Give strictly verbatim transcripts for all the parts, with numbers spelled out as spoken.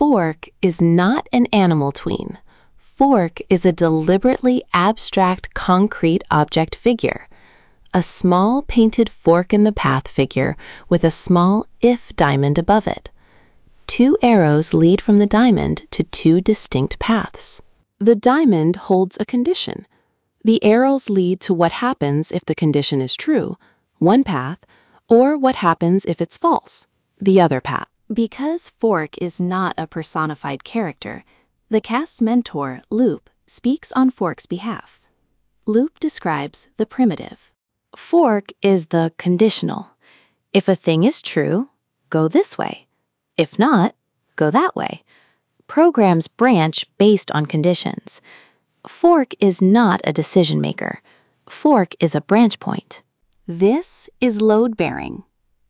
Fork is not an animal tween. Fork is a deliberately abstract concrete object figure, a small painted fork in the path figure with a small if diamond above it. Two arrows lead from the diamond to two distinct paths. The diamond holds a condition. The arrows lead to what happens if the condition is true, one path, or what happens if it's false, the other path. Because Fork is not a personified character, the cast's mentor, Loop, speaks on Fork's behalf. Loop describes the primitive. Fork is the conditional. If a thing is true, go this way. If not, go that way. Programs branch based on conditions. Fork is not a decision maker. Fork is a branch point. This is load-bearing.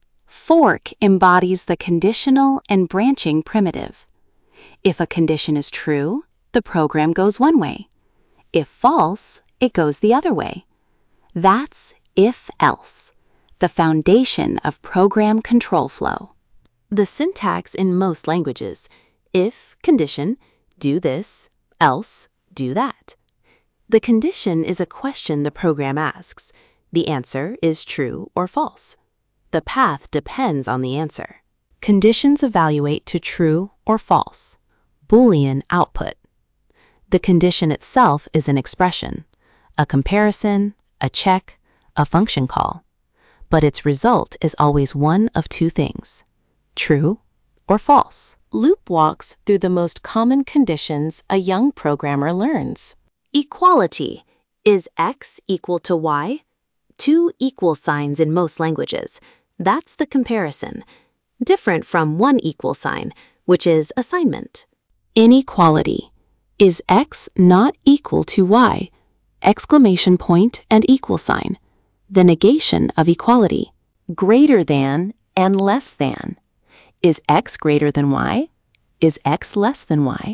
Fork embodies the conditional and branching primitive. If a condition is true, the program goes one way. If false, it goes the other way. That's if-else, the foundation of program control flow. The syntax in most languages: if, condition, do this, else, do that. The condition is a question the program asks. The answer is true or false. The path depends on the answer. Conditions evaluate to true or false. Boolean output. The condition itself is an expression, a comparison, a check, a function call. But its result is always one of two things: true or false. Loop walks through the most common conditions a young programmer learns. Equality. Is X equal to Y? Two equal signs in most languages. That's the comparison. Different from one equal sign, which is assignment. Inequality. Is X not equal to Y? Exclamation point and equal sign. The negation of equality. Greater than and less than. Is X greater than Y? Is X less than Y?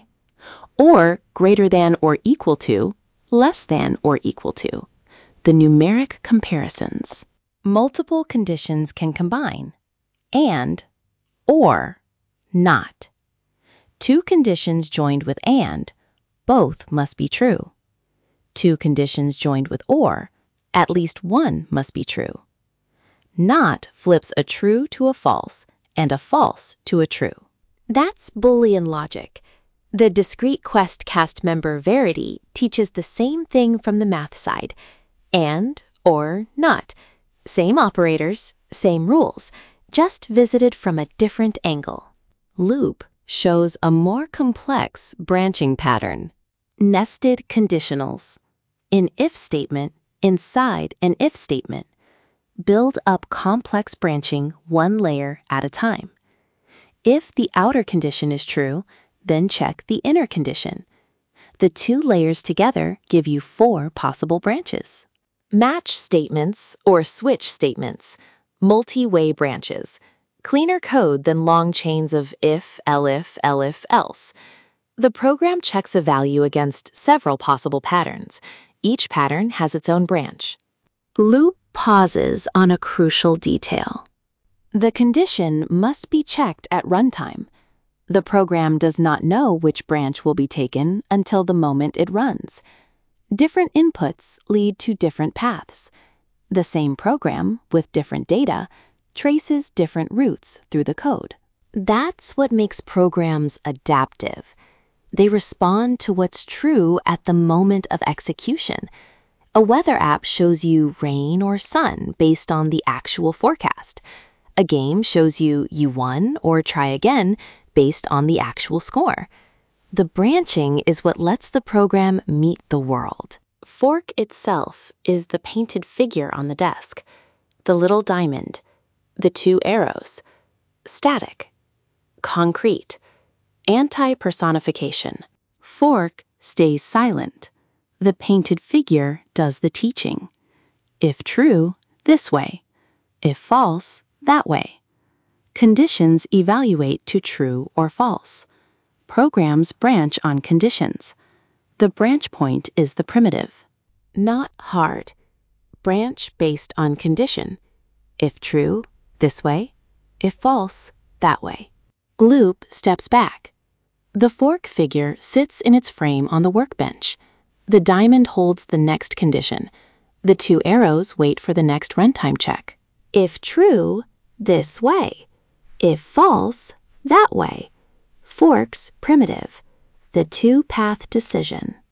Or greater than or equal to, less than or equal to. The numeric comparisons. Multiple conditions can combine. And, or, not. Two conditions joined with and, both must be true. Two conditions joined with or, at least one must be true. Not flips a true to a false and a false to a true. That's Boolean logic. The discrete Quest cast member Verity teaches the same thing from the math side. And, or, not. Same operators, same rules, just visited from a different angle. Loop shows a more complex branching pattern. Nested conditionals. An if statement inside an if statement. Build up complex branching one layer at a time. If the outer condition is true, then check the inner condition. The two layers together give you four possible branches. Match statements or switch statements, multi-way branches. Cleaner code than long chains of if, elif, elif, else. The program checks a value against several possible patterns. Each pattern has its own branch. Loop pauses on a crucial detail. The condition must be checked at runtime. The program does not know which branch will be taken until the moment it runs. Different inputs lead to different paths. The same program, with different data, traces different routes through the code. That's what makes programs adaptive. They respond to what's true at the moment of execution. A weather app shows you rain or sun based on the actual forecast. A game shows you you won or try again based on the actual score. The branching is what lets the program meet the world. Fork itself is the painted figure on the desk, the little diamond, the two arrows, static, concrete, anti-personification. Fork stays silent. The painted figure does the teaching. If true, this way. If false, that way. Conditions evaluate to true or false. Programs branch on conditions. The branch point is the primitive. Not hard. Branch based on condition. If true, this way. If false, that way. Loop steps back. The fork figure sits in its frame on the workbench. The diamond holds the next condition. The two arrows wait for the next runtime check. If true, this way. If false, that way. Forks primitive. The two-path decision.